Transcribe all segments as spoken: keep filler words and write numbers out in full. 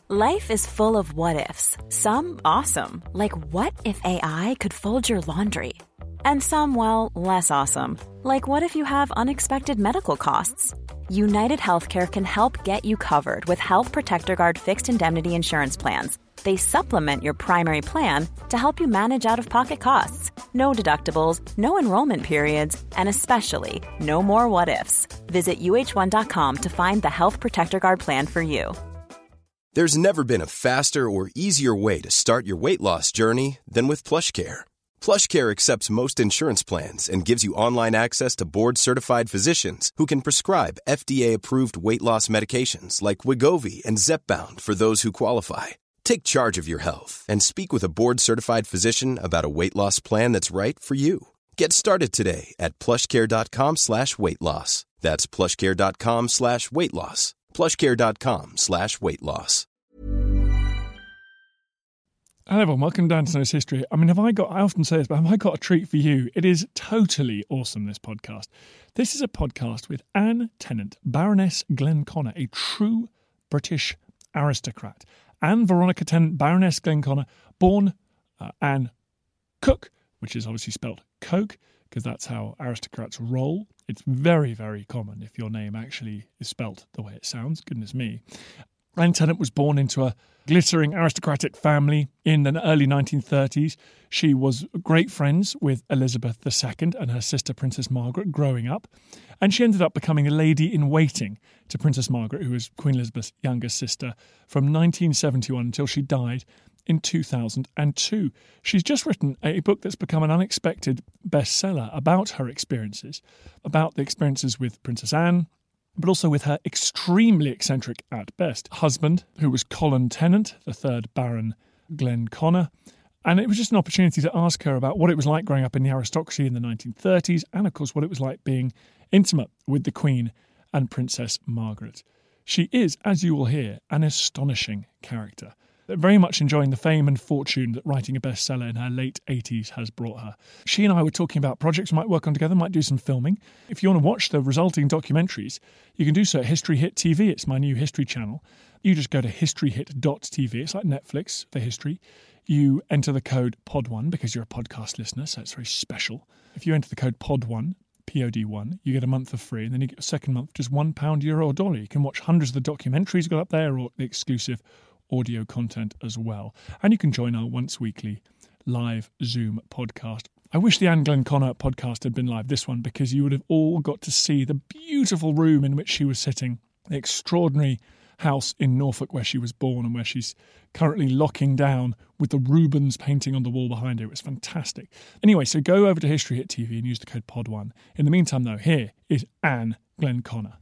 Life is full of what-ifs. Some awesome, like what if A I could fold your laundry? And some, well, less awesome, like what if you have unexpected medical costs? United Healthcare can help get you covered with Health Protector Guard fixed indemnity insurance plans. They supplement your primary plan to help you manage out-of-pocket costs. No deductibles, no enrollment periods, and especially no more what-ifs. Visit U H one dot com to find the Health Protector Guard plan for you. There's never been a faster or easier way to start your weight loss journey than with PlushCare. PlushCare accepts most insurance plans and gives you online access to board-certified physicians who can prescribe F D A-approved weight loss medications like Wegovy and Zepbound for those who qualify. Take charge of your health and speak with a board-certified physician about a weight loss plan that's right for you. Get started today at plushcare.com slash weight loss. That's plushcare.com slash weight loss. plushcare.com slash weight loss. Hello everyone, welcome down to Knows History. I mean, have I got, I often say this, but have I got a treat for you? It is totally awesome, this podcast. This is a podcast with Anne Tennant, Baroness Glenconner, a true British aristocrat. Anne Veronica Tennant, Baroness Glenconner, born uh, Anne Cook, which is obviously spelled Coke, because that's how aristocrats roll. It's very, very common if your name actually is spelt the way it sounds. Goodness me. Anne Tennant was born into a glittering aristocratic family in the early nineteen thirties. She was great friends with Elizabeth the Second and her sister Princess Margaret growing up. And she ended up becoming a lady-in-waiting to Princess Margaret, who was Queen Elizabeth's younger sister, from nineteen seventy-one until she died in two thousand two. She's just written a book that's become an unexpected bestseller about her experiences, about the experiences with Princess Anne, but also with her extremely eccentric, at best, husband, who was Colin Tennant, the third Baron Glenconner. And it was just an opportunity to ask her about what it was like growing up in the aristocracy in the nineteen thirties, and of course what it was like being intimate with the Queen and Princess Margaret. She is, as you will hear, an astonishing character, very much enjoying the fame and fortune that writing a bestseller in her late eighties has brought her. She and I were talking about projects we might work on together, might do some filming. If you want to watch the resulting documentaries, you can do so at History Hit T V. It's my new history channel. You just go to history hit dot t v. It's like Netflix for history. You enter the code P O D one because you're a podcast listener, so it's very special. If you enter the code P O D one, P O D one, you get a month for free, and then you get a second month for just one pound, euro, or dollar. You can watch hundreds of the documentaries got up there, or the exclusive audio content as well. And you can join our once weekly live Zoom podcast. I wish the Anne Glenconner podcast had been live, this one, because you would have all got to see the beautiful room in which she was sitting, the extraordinary house in Norfolk where she was born and where she's currently locking down with the Rubens painting on the wall behind her. It was fantastic. Anyway, so go over to History Hit T V and use the code P O D one. In the meantime, though, here is Anne Glenconner.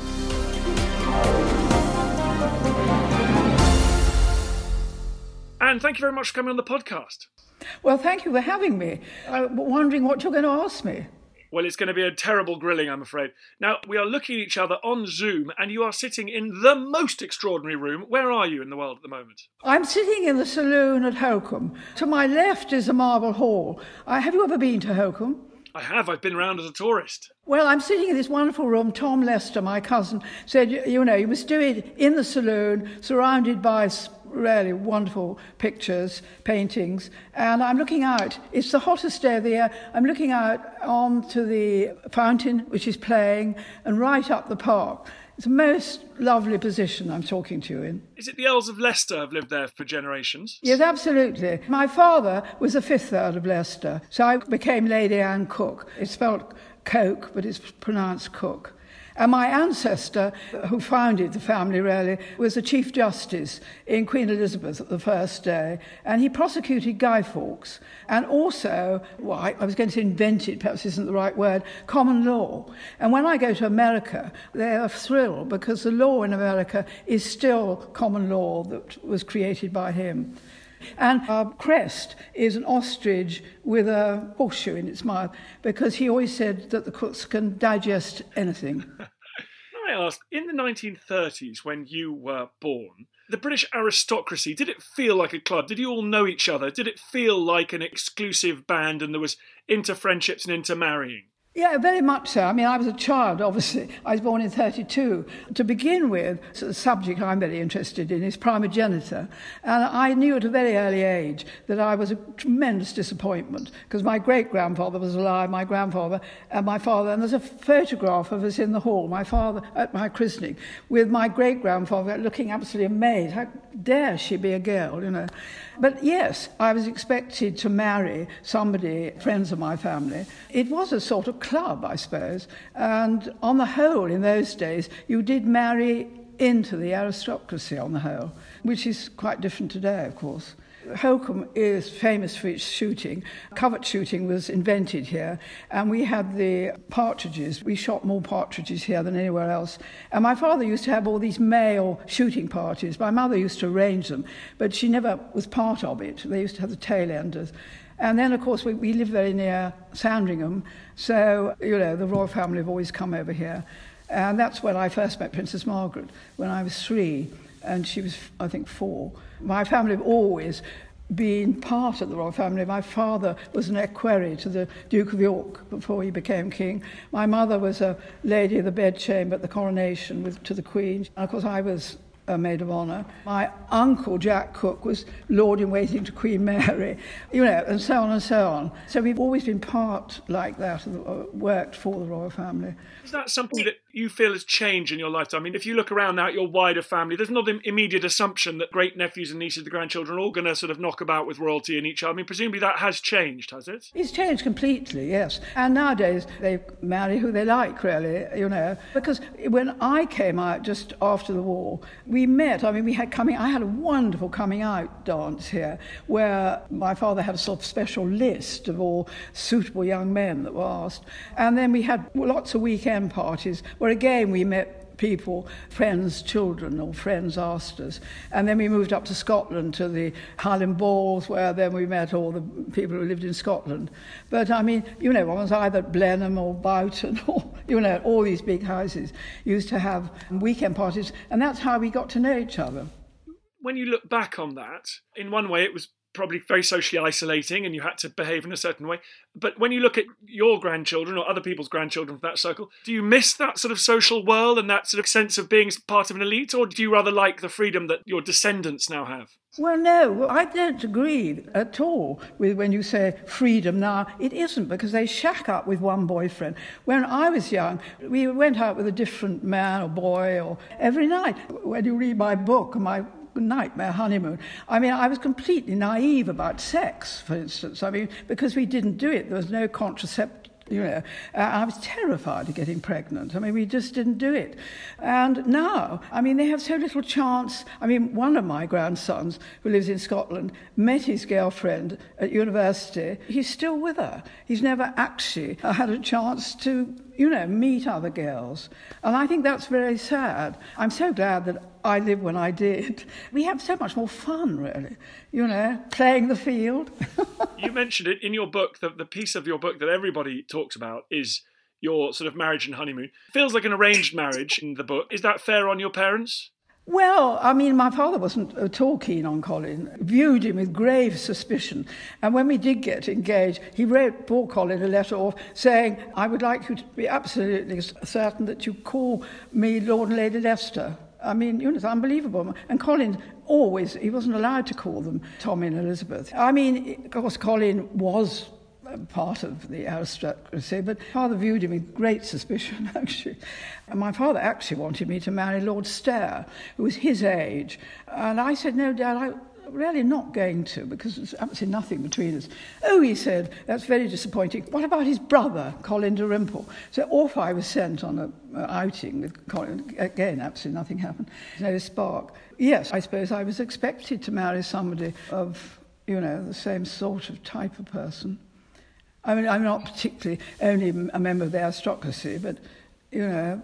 Anne, thank you very much for coming on the podcast. Well, thank you for having me. I'm wondering what you're going to ask me. Well, it's going to be a terrible grilling, I'm afraid. Now, we are looking at each other on Zoom, and you are sitting in the most extraordinary room. Where are you in the world at the moment? I'm sitting in the saloon at Holkham. To my left is a marble hall. Uh, have you ever been to Holkham? I have. I've been around as a tourist. Well, I'm sitting in this wonderful room. Tom Lester, my cousin, said, you, you know, you must do it in the saloon, surrounded by really wonderful pictures, paintings. And I'm looking out. It's the hottest day of the year. I'm looking out onto the fountain, which is playing, and right up the park. It's a most lovely position I'm talking to you in. Is it the Earls of Leicester have lived there for generations? Yes, absolutely. My father was the fifth Earl of Leicester, so I became Lady Anne Cook. It's spelled Coke, but it's pronounced Cook. And my ancestor, who founded the family really, was the Chief Justice in Queen Elizabeth the first day, and he prosecuted Guy Fawkes, and also, well, I, I was going to invent it, perhaps isn't the right word, common law. And when I go to America, they are thrilled because the law in America is still common law that was created by him. And our crest is an ostrich with a horseshoe in its mouth because he always said that the cooks can digest anything. I ask, in the nineteen thirties when you were born, the British aristocracy, did it feel like a club? Did you all know each other? Did it feel like an exclusive band and there was inter-friendships and inter-marrying? Yeah, very much so. I mean, I was a child, obviously. I was born in thirty-two. To begin with, so the subject I'm very interested in is primogeniture. And I knew at a very early age that I was a tremendous disappointment because my great-grandfather was alive, my grandfather and my father. And there's a photograph of us in the hall, my father at my christening, with my great-grandfather looking absolutely amazed. How dare she be a girl, you know? But yes, I was expected to marry somebody, friends of my family. It was a sort of club, I suppose. And on the whole, in those days, you did marry into the aristocracy on the whole, which is quite different today, of course. Holkham is famous for its shooting. Covert shooting was invented here, and we had the partridges. We shot more partridges here than anywhere else. And my father used to have all these male shooting parties. My mother used to arrange them, but she never was part of it. They used to have the tail enders. And then, of course, we, we live very near Sandringham, so, you know, the royal family have always come over here. And that's when I first met Princess Margaret, when I was three, and she was, I think, four. My family have always been part of the royal family. My father was an equerry to the Duke of York before he became king. My mother was a lady of the bedchamber at the coronation with, to the Queen. And, of course, I was a maid of honour. My uncle, Jack Cook, was Lord-in-Waiting to Queen Mary, you know, and so on and so on. So we've always been part like that, uh, worked for the royal family. Is that something that you feel has changed in your lifetime? I mean, if you look around now at your wider family, there's not an immediate assumption that great-nephews and nieces, the grandchildren, are all going to sort of knock about with royalty in each other. I mean, presumably that has changed, has it? It's changed completely, yes. And nowadays they marry who they like, really, you know. Because when I came out just after the war, we met, I mean, we had coming, I had a wonderful coming out dance here where my father had a sort of special list of all suitable young men that were asked. And then we had lots of weekend parties where again we met people, friends' children or friends asked us. And then we moved up to Scotland to the Highland Balls where then we met all the people who lived in Scotland. But I mean, you know, one was either at Blenheim or Boughton or, you know, all these big houses used to have weekend parties, and that's how we got to know each other. When you look back on that, in one way it was probably very socially isolating and you had to behave in a certain way. But when you look at your grandchildren or other people's grandchildren from that circle, do you miss that sort of social world and that sort of sense of being part of an elite, or do you rather like the freedom that your descendants now have? Well, no, I don't agree at all with when you say freedom. Now, it isn't, because they shack up with one boyfriend. When I was young, we went out with a different man or boy or every night. When you read my book, my nightmare honeymoon, I mean, I was completely naive about sex, for instance. I mean, because we didn't do it. There was no contraceptive, you know. Uh, I was terrified of getting pregnant. I mean, we just didn't do it. And now, I mean, they have so little chance. I mean, one of my grandsons, who lives in Scotland, met his girlfriend at university. He's still with her. He's never actually had a chance to, you know, meet other girls. And I think that's very sad. I'm so glad that I lived when I did. We have so much more fun, really, you know, playing the field. You mentioned it in your book, the, the piece of your book that everybody talks about is your sort of marriage and honeymoon. It feels like an arranged marriage in the book. Is that fair on your parents? Well, I mean, my father wasn't at all keen on Colin, viewed him with grave suspicion. And when we did get engaged, he wrote poor Colin a letter off saying, I would like you to be absolutely certain that you call me Lord and Lady Leicester. I mean, you know, it's unbelievable. And Colin always, he wasn't allowed to call them Tommy and Elizabeth. I mean, of course, Colin was part of the aristocracy, but father viewed him with great suspicion, actually. And my father actually wanted me to marry Lord Stair, who was his age. And I said, no, Dad, I'm really not going to, because there's absolutely nothing between us. Oh, he said, that's very disappointing. What about his brother, Colin Dalrymple? So off I was sent on an outing with Colin. Again, absolutely nothing happened. No spark. Yes, I suppose I was expected to marry somebody of, you know, the same sort of type of person. I mean, I'm not particularly only a member of the aristocracy, but, you know,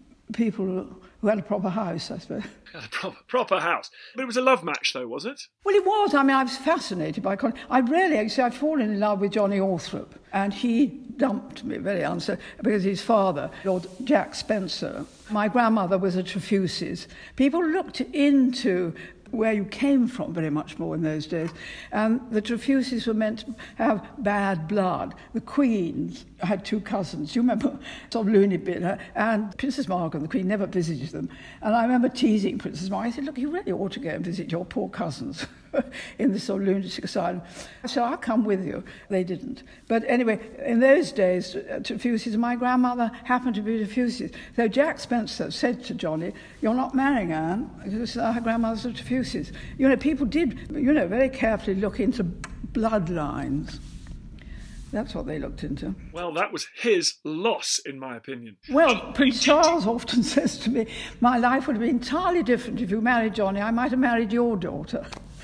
people who had a proper house, I suppose. A proper, proper house. But it was a love match, though, was it? Well, it was. I mean, I was fascinated by Colin. I really, actually, I'd fallen in love with Johnny Althorp, and he dumped me very uncertain because his father, Lord Jack Spencer. My grandmother was a Trefusis. People looked into where you came from very much more in those days. And the Trefusis were meant to have bad blood. The Queen had two cousins. You remember, sort of loony bit, her, and Princess Margaret, the Queen, never visited them. And I remember teasing Princess Margaret. I said, look, you really ought to go and visit your poor cousins in this sort of lunatic asylum. So I'll come with you. They didn't. But anyway, in those days, Trefusis, my grandmother happened to be Trefusis. So Jack Spencer said to Johnny, you're not marrying Anne, because her grandmother's a Trefusis. You know, people did, you know, very carefully look into bloodlines. That's what they looked into. Well, that was his loss, in my opinion. Well, Prince Charles often says to me, my life would have been entirely different if you married Johnny. I might have married your daughter.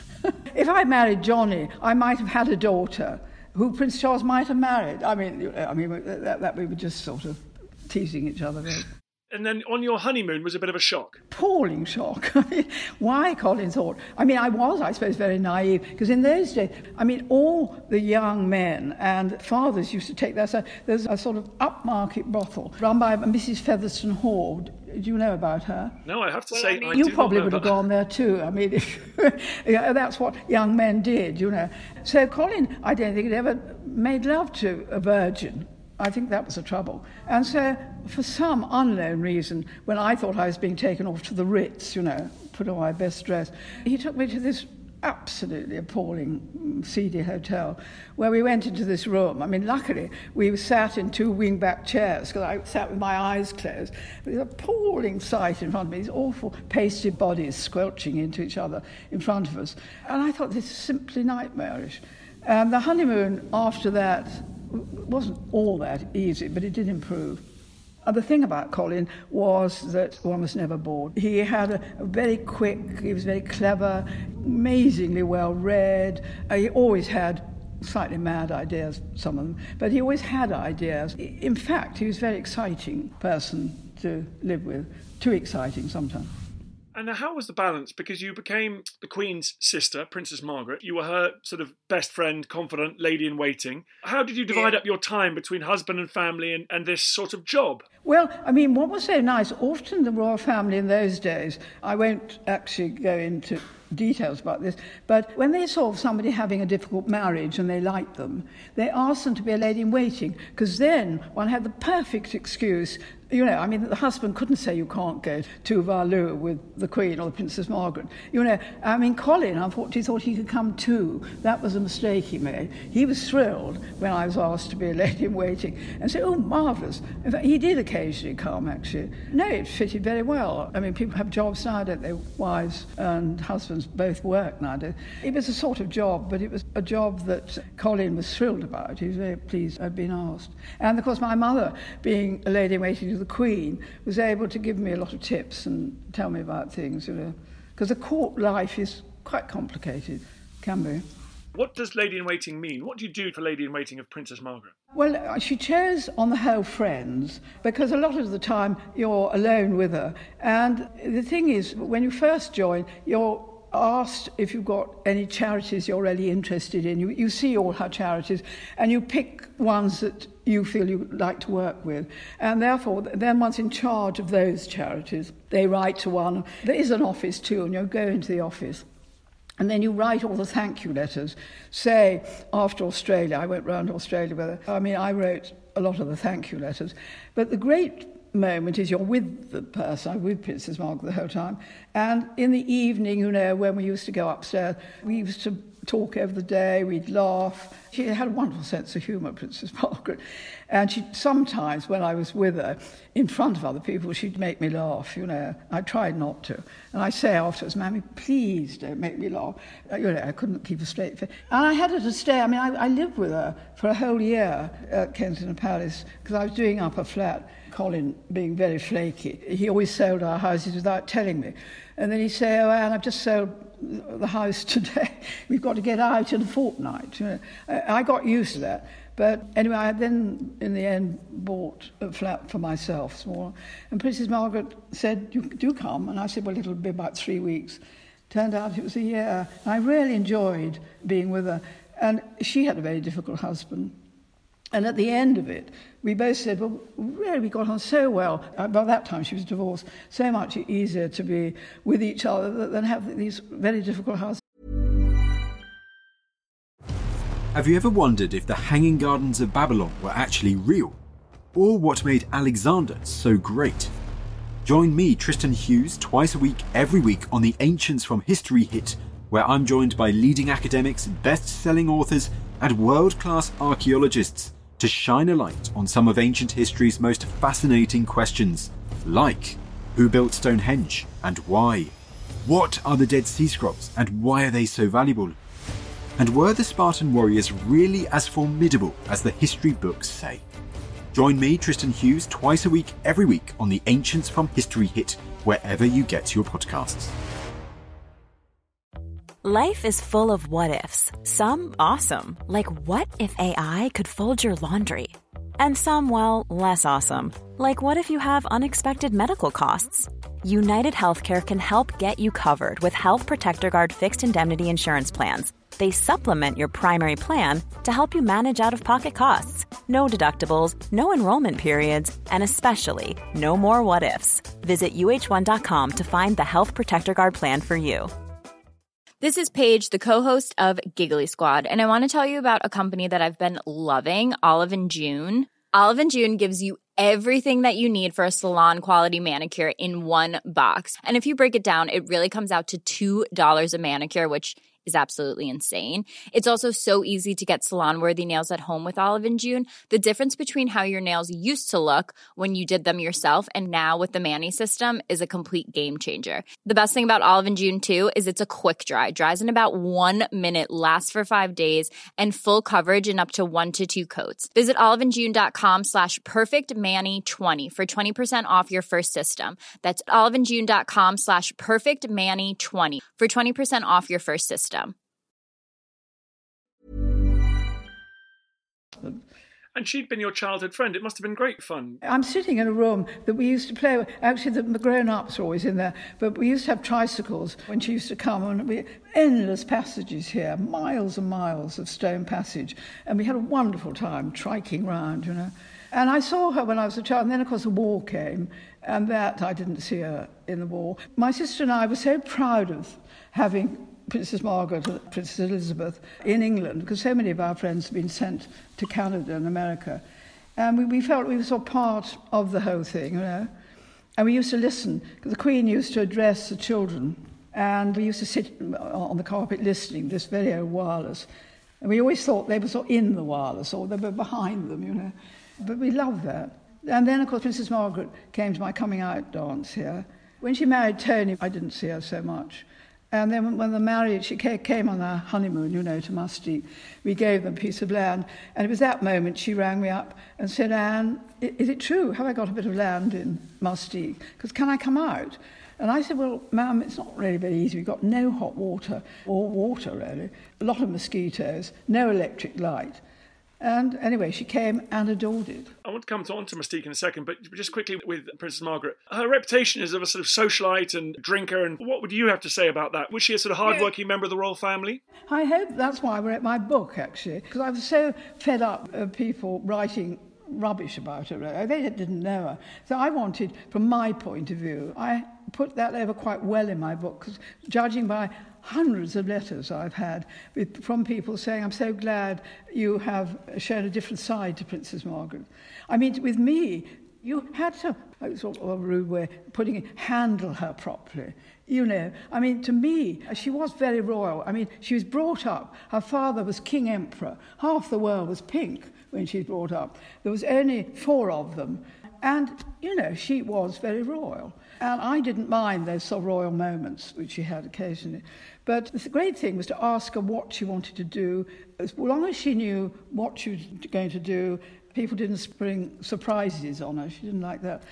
If I married Johnny, I might have had a daughter who Prince Charles might have married. I mean, I mean that, that we were just sort of teasing each other. And then on your honeymoon was a bit of a shock. Appalling shock. I mean, why, Colin thought? I mean, I was, I suppose, very naive, because in those days, I mean, all the young men and fathers used to take their son. There's a sort of upmarket brothel run by Missus Featherstone Hall. Do you know about her? No, I have to well, say, I mean, I you do probably not know would have about... gone there too. I mean, if, yeah, that's what young men did, you know. So Colin, I don't think, had ever made love to a virgin. I think that was the trouble. And so, for some unknown reason, when I thought I was being taken off to the Ritz, you know, put on my best dress, he took me to this absolutely appalling, seedy hotel, where we went into this room. I mean, luckily, we sat in two wing-back chairs, because I sat with my eyes closed. It was an appalling sight in front of me, these awful pasted bodies squelching into each other in front of us. And I thought, this is simply nightmarish. And the honeymoon after that wasn't all that easy, but it did improve. And the thing about Colin was that one was never bored. He had a, a very quick, he was very clever, amazingly well read. Uh, he always had slightly mad ideas, some of them, but he always had ideas. In fact, he was a very exciting person to live with, too exciting sometimes. And how was the balance? Because you became the Queen's sister, Princess Margaret. You were her sort of best friend, confidant, lady-in-waiting. How did you divide yeah. up your time between husband and family and, and this sort of job? Well, I mean, what was so nice, often the royal family in those days, I won't actually go into details about this, but when they saw somebody having a difficult marriage and they liked them, they asked them to be a lady-in-waiting, because then one had the perfect excuse. You know, I mean, the husband couldn't say you can't go to Valu with the Queen or the Princess Margaret. You know, I mean, Colin, unfortunately, thought he could come too. That was a mistake he made. He was thrilled when I was asked to be a lady-in-waiting and said, oh, marvellous. In fact, he did occasionally come, actually. No, it fitted very well. I mean, people have jobs now, don't they? Wives and husbands both work nowadays. It was a sort of job, but it was a job that Colin was thrilled about. He was very pleased I'd been asked. And, of course, my mother, being a lady-in-waiting to the Queen, was able to give me a lot of tips and tell me about things, you know, because the court life is quite complicated, can be. What does lady-in-waiting mean? What do you do for lady-in-waiting of Princess Margaret? Well, she chose, on the whole, friends, because a lot of the time you're alone with her. And the thing is, when you first join, you're asked if you've got any charities you're really interested in. You, you see all her charities, and you pick ones that you feel you like to work with. And therefore, then one's in charge of those charities. They write to one. There is an office too, and you go into the office. And then you write all the thank you letters. Say, after Australia, I went round to Australia with her. I mean, I wrote a lot of the thank you letters. But the great moment is you're with the person. I'm with Princess Margaret the whole time. And in the evening, you know, when we used to go upstairs, we used to talk over the day, we'd laugh. She had a wonderful sense of humour, Princess Margaret. And she sometimes, when I was with her, in front of other people, she'd make me laugh, you know. I tried not to. And I say afterwards, Mammy, please don't make me laugh. You know, I couldn't keep a straight face. And I had her to stay. I mean, I, I lived with her for a whole year at Kensington Palace, because I was doing up a flat. Colin, being very flaky, he always sold our houses without telling me. And then he'd say, oh, Anne, I've just sold the house today. We've got to get out in a fortnight. You know, I got used to that. But anyway, I then, in the end, bought a flat for myself, small. And Princess Margaret said, you do come. And I said, well, it'll be about three weeks. Turned out it was a year. And I really enjoyed being with her. And she had a very difficult husband. And at the end of it, we both said, well, really, we got on so well. Uh, by that time, she was divorced. So much easier to be with each other than have these very difficult husbands. Have you ever wondered if the Hanging Gardens of Babylon were actually real? Or what made Alexander so great? Join me, Tristan Hughes, twice a week, every week on the Ancients from History Hit, where I'm joined by leading academics, best-selling authors, and world-class archaeologists to shine a light on some of ancient history's most fascinating questions, like who built Stonehenge and why? What are the Dead Sea Scrolls and why are they so valuable? And were the Spartan warriors really as formidable as the history books say? Join me, Tristan Hughes, twice a week, every week on the Ancients from History Hit, wherever you get your podcasts. Life is full of what-ifs. Some awesome, like what if A I could fold your laundry? And some, well, less awesome, like what if you have unexpected medical costs? United Healthcare can help get you covered with Health Protector Guard fixed indemnity insurance plans. They supplement your primary plan to help you manage out-of-pocket costs. No deductibles, no enrollment periods, and especially no more what-ifs. Visit U H one dot com to find the Health Protector Guard plan for you. This is Paige, the co-host of Giggly Squad, and I want to tell you about a company that I've been loving, Olive and June. Olive and June gives you everything that you need for a salon-quality manicure in one box. And if you break it down, it really comes out to two dollars a manicure, which is absolutely insane. It's also so easy to get salon-worthy nails at home with Olive and June. The difference between how your nails used to look when you did them yourself and now with the Mani system is a complete game changer. The best thing about Olive and June, too, is it's a quick dry. Dries in about one minute, lasts for five days, and full coverage in up to one to two coats. Visit oliveandjune.com slash perfectmani20 for twenty percent off your first system. That's oliveandjune.com slash perfectmani20 for twenty percent off your first system. And she'd been your childhood friend. It must have been great fun. I'm sitting in a room that we used to play with. Actually, the grown-ups were always in there, but we used to have tricycles when she used to come, and we endless passages here, miles and miles of stone passage, and we had a wonderful time triking round, you know. And I saw her when I was a child, and then, of course, the war came, and that I didn't see her in the war. My sister and I were so proud of having Princess Margaret and Princess Elizabeth in England, because so many of our friends had been sent to Canada and America. And we, we felt we were sort of part of the whole thing, you know. And we used to listen, because the Queen used to address the children, and we used to sit on the carpet listening, this very old wireless. And we always thought they were sort of in the wireless, or they were behind them, you know. But we loved that. And then, of course, Princess Margaret came to my coming-out dance here. When she married Tony, I didn't see her so much. And then when they married, she came on our honeymoon, you know, to Mustique. We gave them a piece of land. And it was that moment she rang me up and said, Anne, is it true? Have I got a bit of land in Mustique? Because can I come out? And I said, well, ma'am, it's not really very easy. We've got no hot water, or water, really, a lot of mosquitoes, no electric light. And anyway, she came and adored it. I want to come on to Mustique in a second, but just quickly with Princess Margaret. Her reputation is of a sort of socialite and drinker, and what would you have to say about that? Was she a sort of hard-working member of the royal family? I hope that's why I wrote my book, actually, because I was so fed up of people writing rubbish about her. They didn't know her. So I wanted, from my point of view, I put that over quite well in my book, because judging by hundreds of letters I've had with, from people saying, I'm so glad you have shown a different side to Princess Margaret. I mean, with me, you had to, sort of a rude way of putting it, handle her properly. You know, I mean, to me, she was very royal. I mean, she was brought up. Her father was King Emperor. Half the world was pink when she was brought up. There was only four of them. And, you know, she was very royal. And I didn't mind those sort of royal moments, which she had occasionally. But the great thing was to ask her what she wanted to do. As long as she knew what she was going to do, people didn't spring surprises on her. She didn't like that.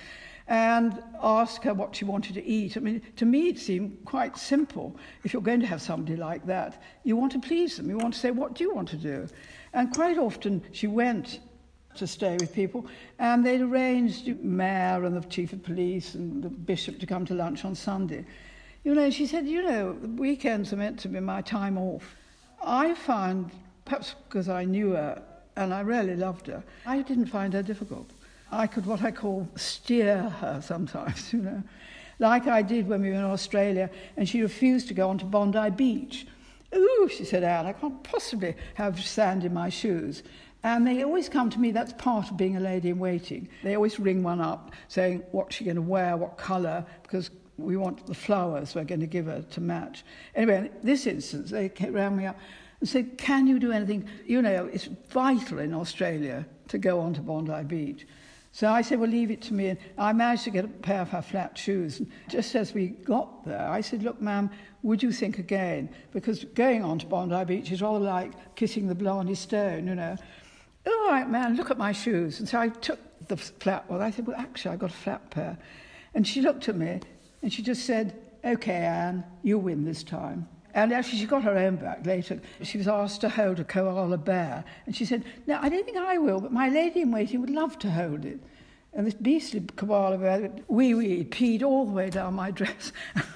And ask her what she wanted to eat. I mean, to me, it seemed quite simple. If you're going to have somebody like that, you want to please them. You want to say, what do you want to do? And quite often, she went to stay with people, and they'd arranged the mayor and the chief of police and the bishop to come to lunch on Sunday. You know, she said, you know, the weekends are meant to be my time off. I found, perhaps because I knew her and I really loved her. I didn't find her difficult. I could, what I call, steer her sometimes, you know, like I did when we were in Australia, and she refused to go on to Bondi Beach. Ooh, she said, Anne, I can't possibly have sand in my shoes. And they always come to me, that's part of being a lady in waiting. They always ring one up saying, what's she going to wear, what colour, because we want the flowers we're going to give her to match. Anyway, in this instance, they rang me up and said, can you do anything? You know, it's vital in Australia to go on to Bondi Beach. So I said, well, leave it to me. And I managed to get a pair of her flat shoes. And just as we got there, I said, look, ma'am, would you think again? Because going on to Bondi Beach is rather like kissing the Blarney Stone, you know. All right, man, look at my shoes. And so I took the flat one. I said, well, actually, I got a flat pair. And she looked at me and she just said, OK, Anne, you win this time. And actually, she got her own back later. She was asked to hold a koala bear. And she said, no, I don't think I will, but my lady-in-waiting would love to hold it. And this beastly koala bear, wee-wee, peed all the way down my dress.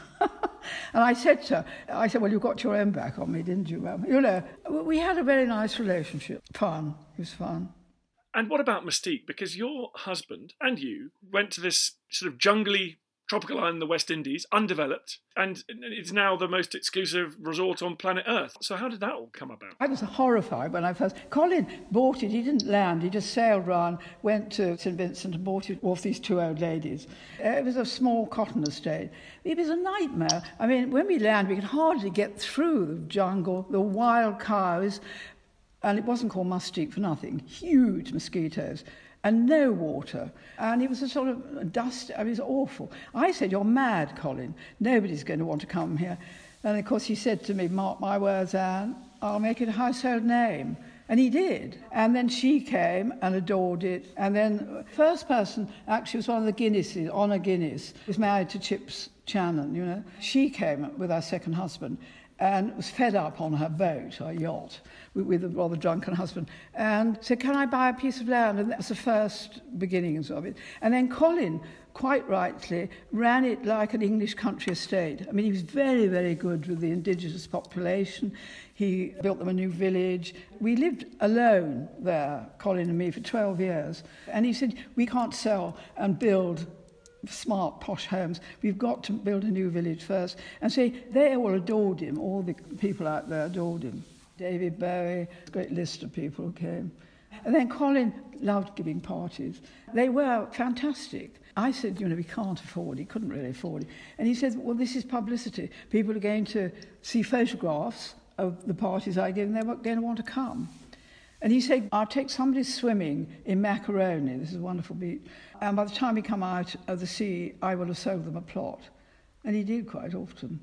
And I said to her, I said, well, you got your own back on me, didn't you, ma'am? You know, we had a very nice relationship. Fun. It was fun. And what about Mystique? Because your husband and you went to this sort of jungly tropical island in the West Indies, undeveloped, and it's now the most exclusive resort on planet Earth. So how did that all come about? I was horrified when I first... Colin bought it. He didn't land. He just sailed round, went to Saint Vincent and bought it off these two old ladies. It was a small cotton estate. It was a nightmare. I mean, when we landed, we could hardly get through the jungle, the wild cows, and it wasn't called Mystique for nothing. Huge mosquitoes. And no water. And it was a sort of dust, I mean, it was awful. I said, you're mad, Colin. Nobody's going to want to come here. And of course he said to me, mark my words, Anne, I'll make it a household name. And he did. And then she came and adored it. And then first person actually was one of the Guinnesses, Honor Guinness, was married to Chips Channon, you know. She came with her second husband and was fed up on her boat, her yacht, with, with a rather drunken husband, and said, can I buy a piece of land? And that was the first beginnings of it. And then Colin, quite rightly, ran it like an English country estate. I mean, he was very, very good with the indigenous population. He built them a new village. We lived alone there, Colin and me, for twelve years. And he said, we can't sell and build smart, posh homes. We've got to build a new village first. And so they all adored him. All the people out there adored him. David Bowie, a great list of people who came. And then Colin loved giving parties. They were fantastic. I said, you know, we can't afford it. He couldn't really afford it. And he said, well, this is publicity. People are going to see photographs of the parties I give, and they're going to want to come. And he said, I'll take somebody swimming in Macaroni, this is a wonderful beach, and by the time we come out of the sea, I will have sold them a plot. And he did quite often.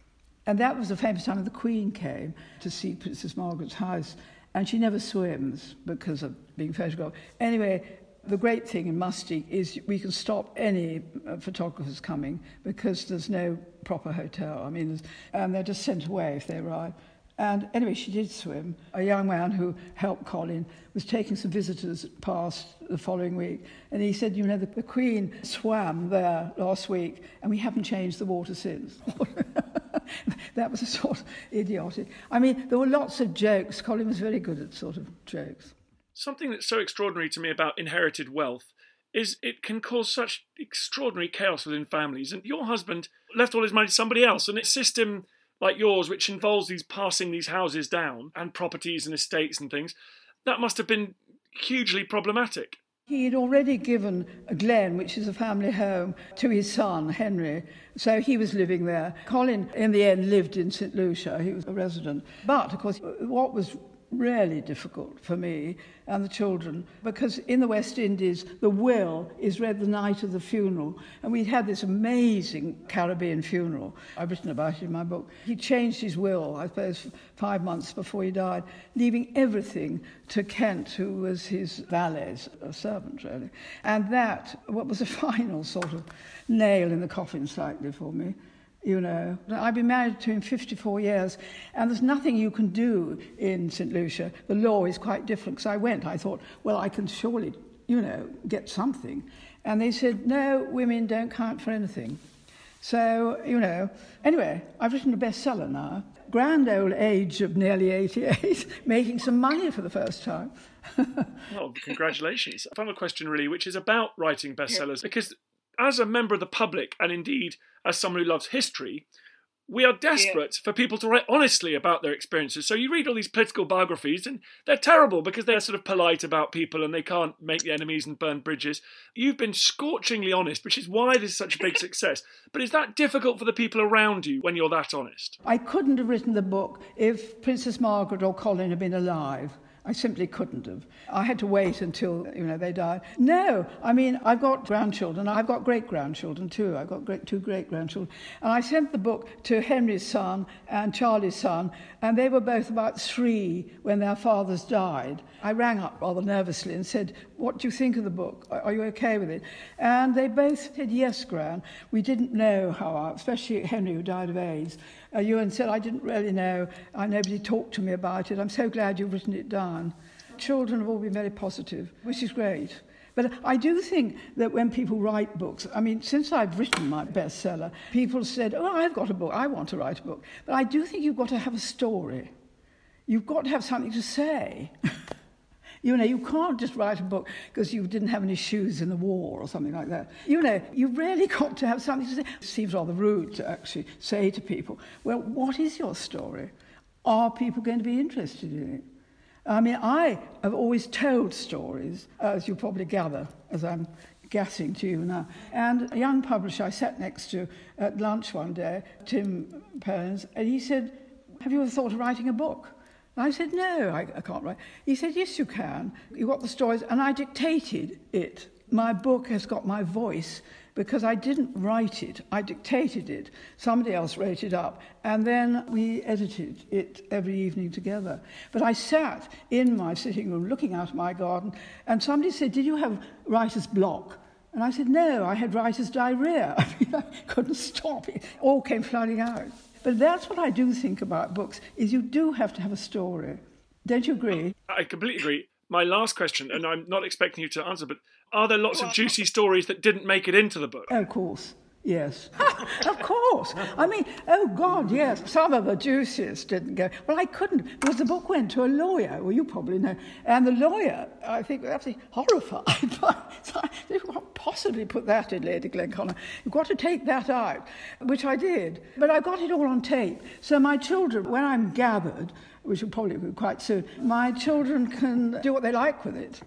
And that was the famous time the Queen came to see Princess Margaret's house, and she never swims because of being photographed. Anyway, the great thing in Mystique is we can stop any uh, photographers coming because there's no proper hotel. I mean, and they're just sent away if they arrive. And anyway, she did swim. A young man who helped Colin was taking some visitors past the following week, and he said, you know, the, the Queen swam there last week, and we haven't changed the water since. That was a sort of idiotic. I mean, there were lots of jokes. Colin was very good at sort of jokes. Something that's so extraordinary to me about inherited wealth is it can cause such extraordinary chaos within families. And your husband left all his money to somebody else, and a system like yours, which involves these passing these houses down and properties and estates and things, that must have been hugely problematic. He had already given Glen, which is a family home, to his son, Henry, so he was living there. Colin, in the end, lived in Saint Lucia. He was a resident. But, of course, what was really difficult for me and the children, because in the West Indies, the will is read the night of the funeral. And we'd had this amazing Caribbean funeral. I've written about it in my book. He changed his will, I suppose, five months before he died, leaving everything to Kent, who was his valet, a servant, really. And that, what was a final sort of nail in the coffin slightly for me. You know, I've been married to him fifty-four years, and there's nothing you can do in Saint Lucia. The law is quite different. Because I went, I thought, well, I can surely, you know, get something. And they said, no, women don't count for anything. So, you know, anyway, I've written a bestseller now. grand old age of nearly eighty-eight, making some money for the first time. Well, congratulations. A final question, really, which is about writing bestsellers, because as a member of the public, and indeed as someone who loves history, we are desperate yeah. for people to write honestly about their experiences. So you read all these political biographies and they're terrible because they're sort of polite about people and they can't make the enemies and burn bridges. You've been scorchingly honest, which is why this is such a big success. But is that difficult for the people around you when you're that honest? I couldn't have written the book if Princess Margaret or Colin had been alive. I simply couldn't have. I had to wait until, you know, they died. No, I mean, I've got grandchildren. I've got great-grandchildren too. I've got great, two great-grandchildren. And I sent the book to Henry's son and Charlie's son, and they were both about three when their fathers died. I rang up rather nervously and said, what do you think of the book? Are you okay with it? And they both said, yes, Gran. We didn't know how, especially Henry, who died of AIDS. Uh, Ewan said, I didn't really know. I, nobody talked to me about it. I'm so glad you've written it down. Children have all been very positive, which is great. But I do think that when people write books, I mean, since I've written my bestseller, people said, oh, I've got a book, I want to write a book. But I do think you've got to have a story. You've got to have something to say. You know, you can't just write a book because you didn't have any shoes in the war or something like that. You know, you've really got to have something to say. It seems rather rude to actually say to people, well, what is your story? Are people going to be interested in it? I mean, I have always told stories, as you probably gather, as I'm gassing to you now. And a young publisher I sat next to at lunch one day, Tim Perrins, and he said, have you ever thought of writing a book? I said, no, I, I can't write. He said, yes, you can. You've got the stories. And I dictated it. My book has got my voice because I didn't write it. I dictated it. Somebody else wrote it up. And then we edited it every evening together. But I sat in my sitting room looking out of my garden, and somebody said, did you have writer's block? And I said, no, I had writer's diarrhea. I mean, I couldn't stop. It all came flooding out. But that's what I do think about books, is you do have to have a story. Don't you agree? I completely agree. My last question, and I'm not expecting you to answer, but are there lots of juicy stories that didn't make it into the book? Oh, of course. Yes. Of course. I mean, oh, God, yes. Some of the juiciest didn't go. Well, I couldn't, because the book went to a lawyer, well, you probably know, and the lawyer, I think, was absolutely horrified by so you can't possibly put that in, Lady Glenconner. You've got to take that out, which I did. But I got it all on tape. So my children, when I'm gathered, which will probably be quite soon, my children can do what they like with it.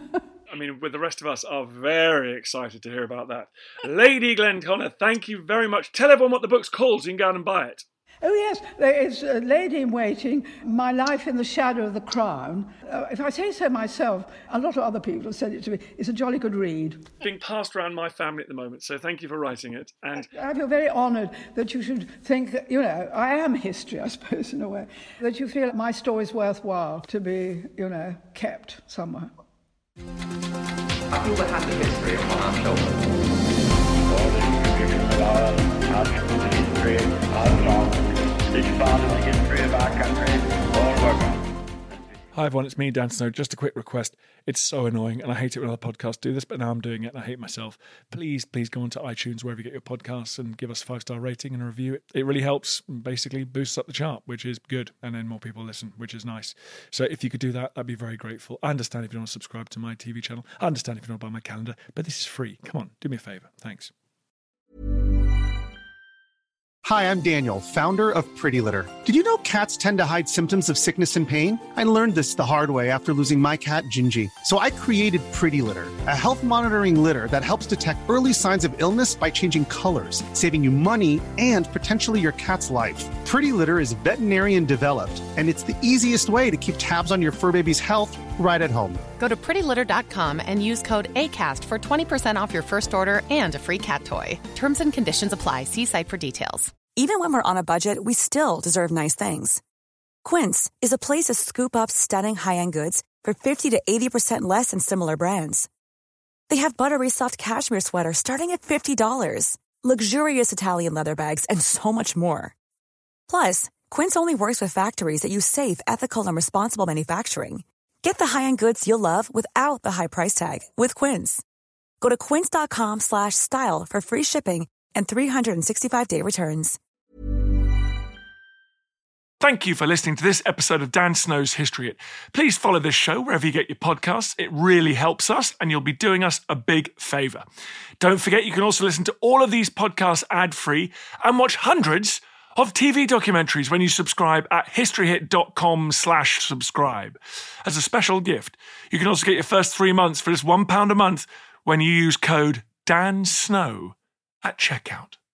I mean, with the rest of us are very excited to hear about that. Lady Glenconner, thank you very much. Tell everyone what the book's called so you can go out and buy it. Oh, yes, there is a Lady in Waiting, My Life in the Shadow of the Crown. Uh, if I say so myself, a lot of other people have said it to me. It's a jolly good read. Being passed around my family at the moment, so thank you for writing it. And I feel very honoured that you should think, that, you know, I am history, I suppose, in a way, that you feel my story is worthwhile to be, you know, kept somewhere. I feel the hand of history upon our shoulders. All the tradition of our, our history, our song, is part of the history of our country, all work on. Hi everyone, it's me, Dan Snow. Just a quick request. It's so annoying, and I hate it when other podcasts do this, but now I'm doing it, and I hate myself. Please, please go onto iTunes, wherever you get your podcasts, and give us a five-star rating and a review. It, it really helps, basically boosts up the chart, which is good, and then more people listen, which is nice. So if you could do that, I'd be very grateful. I understand if you don't want to subscribe to my T V channel. I understand if you don't buy my calendar, but this is free. Come on, do me a favour. Thanks. Hi, I'm Daniel, founder of Pretty Litter. Did you know cats tend to hide symptoms of sickness and pain? I learned this the hard way after losing my cat, Gingy. So I created Pretty Litter, a health monitoring litter that helps detect early signs of illness by changing colors, saving you money and potentially your cat's life. Pretty Litter is veterinarian developed, and it's the easiest way to keep tabs on your fur baby's health right at home. Go to pretty litter dot com and use code ACAST for twenty percent off your first order and a free cat toy. Terms and conditions apply. See site for details. Even when we're on a budget, we still deserve nice things. Quince is a place to scoop up stunning high-end goods for fifty to eighty percent less than similar brands. They have buttery soft cashmere sweaters starting at fifty dollars, luxurious Italian leather bags, and so much more. Plus, Quince only works with factories that use safe, ethical, and responsible manufacturing. Get the high-end goods you'll love without the high price tag with Quince. Go to quince.com slash style for free shipping and three hundred sixty-five day returns. Thank you for listening to this episode of Dan Snow's History Hit. Please follow this show wherever you get your podcasts. It really helps us, and you'll be doing us a big favour. Don't forget, you can also listen to all of these podcasts ad-free and watch hundreds of T V documentaries when you subscribe at historyhit.com slash subscribe. As a special gift, you can also get your first three months for just one pound a month when you use code DANSNOW at checkout.